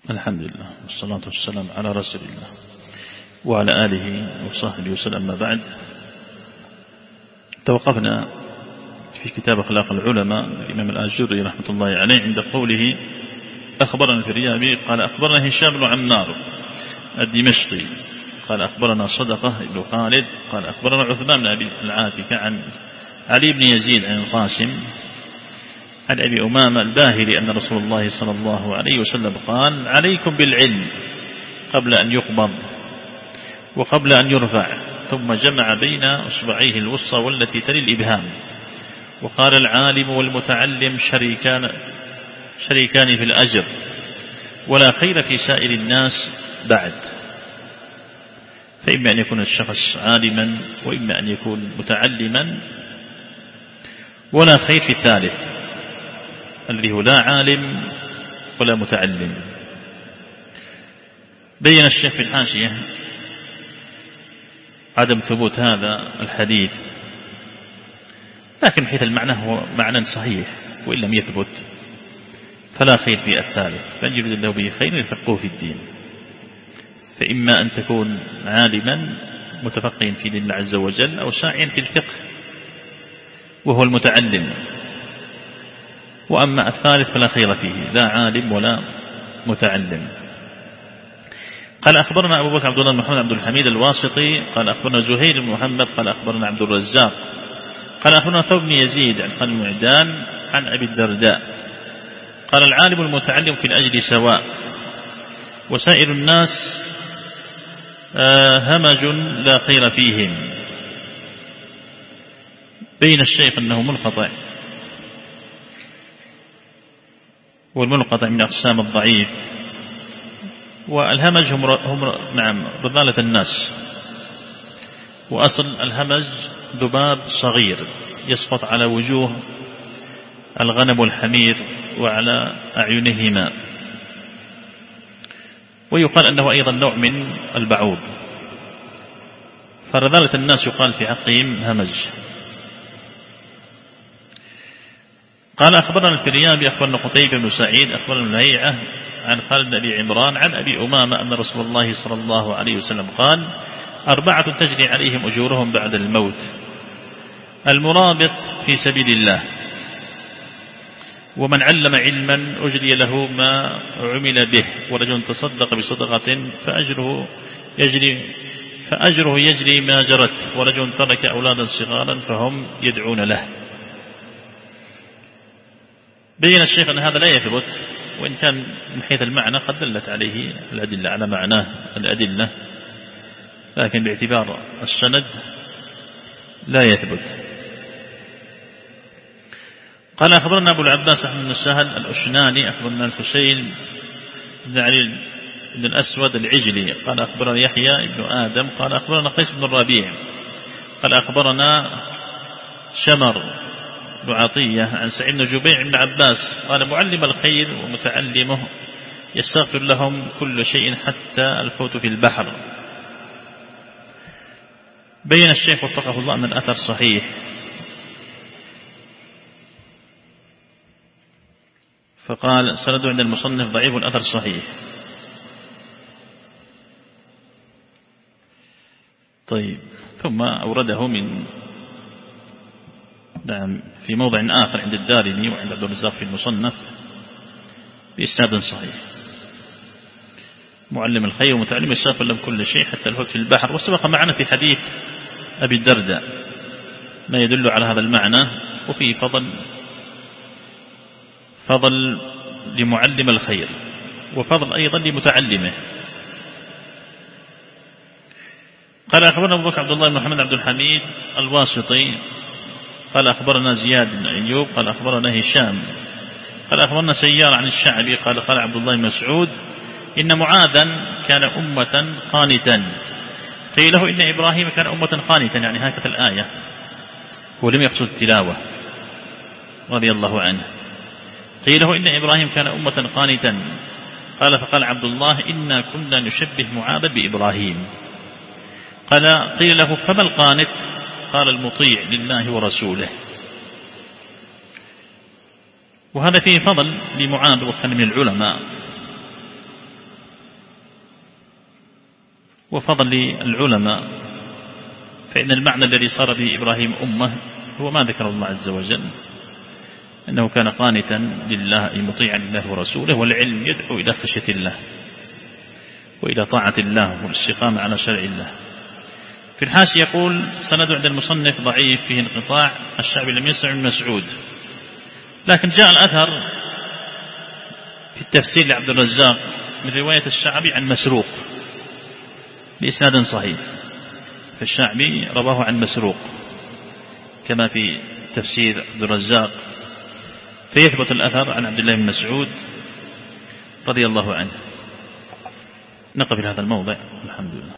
الحمد لله والصلاة والسلام على رسول الله وعلى آله وصحبه وسلم. ما بعد، توقفنا في كتاب أخلاق العلماء الإمام الآجري رحمة الله عليه عند قوله: أخبرنا الفريابي قال أخبرنا هشام بن عمار الدمشقي قال أخبرنا صدقة بن خالد قال أخبرنا عثمان بن أبي العاتكة عن علي بن يزيد عن القاسم عن أبي أمامة الباهلي أن رسول الله صلى الله عليه وسلم قال: عليكم بالعلم قبل أن يقبض وقبل أن يرفع، ثم جمع بين أصبعيه الوسطى والتي تلي الإبهام، وقال: العالم والمتعلم شريكان في الأجر، ولا خير في سائر الناس بعد. فإما أن يكون الشخص عالما وإما أن يكون متعلما، ولا خير في الثالث الذي هو لا عالم ولا متعلم. بين الشيخ في الحاشية عدم ثبوت هذا الحديث، لكن حيث المعنى هو معنى صحيح، وإن لم يثبت فلا خير في الثالث، فإن يريد الله به خير يفقهه في الدين. فإما أن تكون عالما متفقها في دين الله عز وجل، أو ساعيا في الفقه وهو المتعلم. وأما الثالث فلا خير فيه، لا عالم ولا متعلم. قال أخبرنا أبو بكر عبد الله بن محمد عبد الحميد الواسطي قال أخبرنا زهير بن محمد قال أخبرنا عبد الرزاق قال أخبرنا ثوب بن يزيد عن خالد بن معدان عن أبي الدرداء قال: العالم والمتعلم في الأجر سواء، وسائر الناس همج لا خير فيهم. بين الشيخ أنه منقطع، والمنقطع من أقسام الضعيف، والهمج هم نعم رذالة الناس. وأصل الهمج ذباب صغير يسقط على وجوه الغنم والحمير وعلى أعينهما، ويقال أنه أيضا نوع من البعوض، فرذالة الناس يقال في حقهم همج. قال أخبرنا الفريابي أخبرنا قتيبة بن سعيد أخبرنا الهيعة عن خالد بن أبي عمران عن أبي أمامة أن رسول الله صلى الله عليه وسلم قال: 4 تجري عليهم أجورهم بعد الموت: المرابط في سبيل الله، ومن علم علما أجري له ما عمل به، ورجل تصدق بصدقة فأجره يجري ما جرت، ورجل ترك أولادا صغارا فهم يدعون له. بين الشيخ أن هذا لا يثبت، وإن كان من حيث المعنى قد دلت عليه الأدلة على معناه الأدلة، لكن باعتبار السند لا يثبت. قال أخبرنا أبو العباس أحمد بن السهل الأشناني أخبرنا الحسين بن علي بن الأسود العجلي قال أخبرنا يحيى بن آدم قال أخبرنا قيس بن الربيع قال أخبرنا شمر بن عطية عن سعيد بن جبير بن عباس قال: معلم الخير ومتعلمه يستغفر لهم كل شيء حتى الفوت في البحر. بين الشيخ وفقه الله أن الأثر صحيح، فقال: سند عند المصنف ضعيف الأثر صحيح. طيب، ثم أورده في موضع آخر عند الدارمي وعند عبد الرزاق في المصنف بإسناد صحيح: معلم الخير ومتعلم يستغفر لهم كل شيء حتى الفوت في البحر. وسبق معنا في حديث أبي الدرداء ما يدل على هذا المعنى، وفي فضل لمعلم الخير، وفضل أيضا لمتعلمه. قال أخبرنا أبو بكر عبد الله بن محمد عبد الحميد الواسطي قال أخبرنا زياد بن أيوب قال أخبرنا هشام قال أخبرنا سيار عن الشعبي قال عبد الله بن مسعود: إن معاذا كان أمة قانتا. قيل له: إن إبراهيم كان أمة قانتا، يعني هكذا الآية، ولم يقصد التلاوة رضي الله عنه. قيل له: إن إبراهيم كان أمة قانتا. فقال عبد الله: إنا كنا نشبه معاذ بإبراهيم. قيل له: فما القانت؟ قال: المطيع لله ورسوله. وهذا فيه فضل لمعاذ، وكان من العلماء، وفضل العلماء، فإن المعنى الذي صار به إبراهيم أمة هو ما ذكر الله عز وجل، أنه كان قانتا لله مطيعا لله ورسوله، والعلم يدعو إلى خشية الله وإلى طاعة الله والاستقامة على شرع الله. في الحاشية يقول سند عند المصنف ضعيف فيه انقطاع، الشعبي لم يسمع من مسعود، لكن جاء الأثر في التفسير لعبد الرزاق من رواية الشعبي عن مسروق بإسناد صحيح، فالشعبي رواه عن مسروق كما في تفسير عبد الرزاق، فيثبت الأثر عن عبد الله بن مسعود رضي الله عنه. نقف في هذا الموضع، الحمد لله.